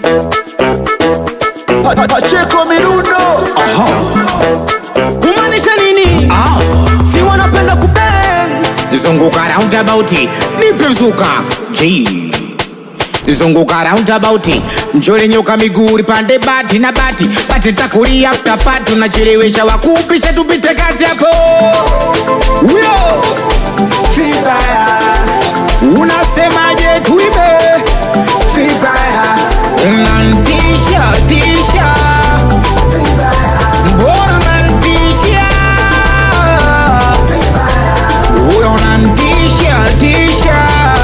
Pacheco Mirundo. Kumaanisha nini? Si wanapenda kubang. Zunguka roundabout, nipe mzuka G. Zunguka roundabout, mchole nyoka miguu pande bati na bati. Bati takuri after party, tunachelewesha wakupisha tupite kati hapo. Uyo Vibaya. unasemaje tuibe? Vibaya. Unantisha tisha, Vibaya. mbona unantisha? Uyo unantisha tisha,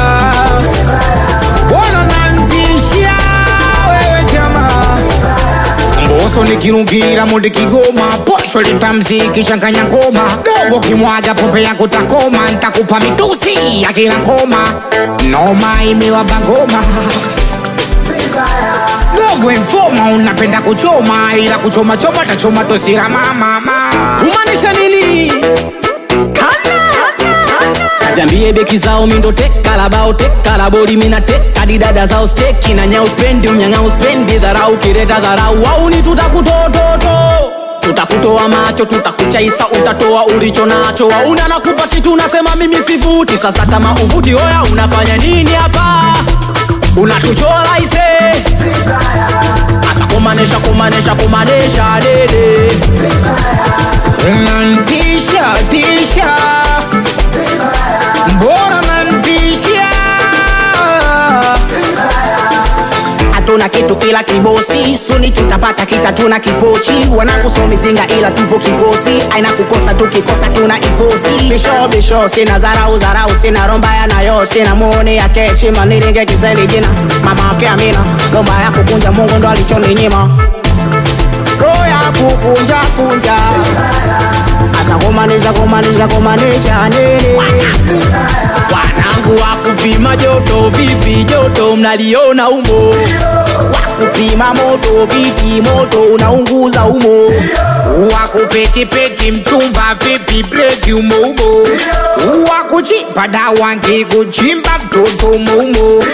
mbona unantisha wewe jamaa? Mboso nikirungira monde Kigoma, posho litamziki changanya ngoma. Dogo kimwaga pombe yako takoma, nitakupa mitusi ya kila koma. Noma imewaba ngoma. Dogo informa unapenda kuchoma, ila kuchoma choma tachoma tosira mama. Kumaanisha nini? Zambie beki zao mindo teka la bao teka la boli mina teka di dada zao steki na nyao spendi unyanga uspendi dharau kireta dharau wau ni tutakutototo. Tutakutoa macho tutakuchaisa utatoa ulicho nacho wauna nakupa kitu unasema mimi sivuti. Sasa kama uvuti oya unafanya nini hapa? Unatuchola ise asa kumanesha dede. Unantisha tisha, mbona unantisha? Hatuna kitu ila kibosi, suni tutapata kita tuna kipochi. Wanakusomi zinga ila tupo kikosi, aina kukosa tukikosa tuna ifosi. Bisho sina zarau sina romba ya nayo sina muone ya keshi maniringe kiseli jina. Mama wake Amina, romba ya kukunja Mungu ndo alichoninyima. Roho ya kukunja asa kumanisha nini? Wanangu wakupima joto vipi joto mnaliona umo. Wakupima moto vipi moto unaunguza umo. Wakupetipeti mchumba vipi breki umo umo. Wakuchimba dawa ngi kuchimba mtoto umo umo.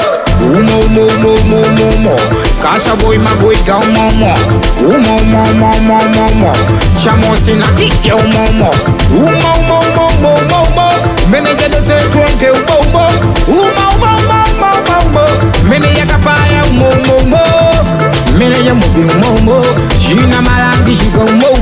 Umo Kasha boy magoiga umo Chamosi na kike umo Meneja dose tuonge umo Meneja kapaya umo Meneja mubi umo Jina malangi shika umo